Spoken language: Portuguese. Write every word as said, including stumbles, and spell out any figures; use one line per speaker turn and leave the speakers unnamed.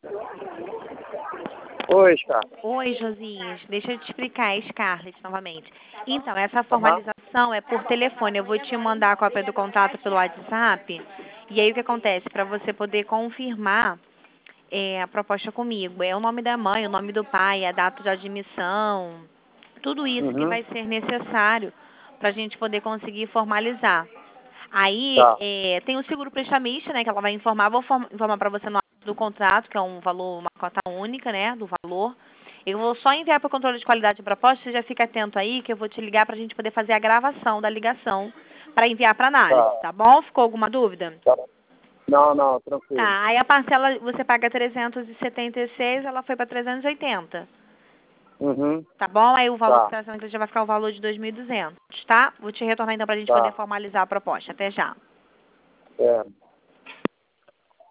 Oi, Scar.
Oi, Josias. Deixa eu te explicar, é Scarlett, novamente. Então, essa
Aham.
formalização é por telefone. Eu vou te mandar a cópia do contrato pelo WhatsApp. E aí, o que acontece? Para você poder confirmar é, a proposta comigo, é o nome da mãe, o nome do pai, a data de admissão, tudo isso que
Uhum.
vai ser necessário para a gente poder conseguir formalizar. Aí,
Tá.
é, tem o seguro prestamista, né, que ela vai informar, vou form- informar para você no ato do contrato, que é um valor, uma cota única, né, do valor. Eu vou só enviar para o controle de qualidade de proposta, você já fica atento aí, que eu vou te ligar para a gente poder fazer a gravação da ligação para enviar para análise,
Tá.
tá bom? Ficou alguma dúvida?
Tá. Não, não, tranquilo.
Tá, aí a parcela você paga trezentos e setenta e seis, ela foi para trezentos e oitenta.
Uhum.
Tá bom? Aí o valor que
Tá.
está sendo já vai ficar o valor de dois mil e duzentos, tá? Vou te retornar então pra gente poder
Tá.
formalizar a proposta. Até já.
É.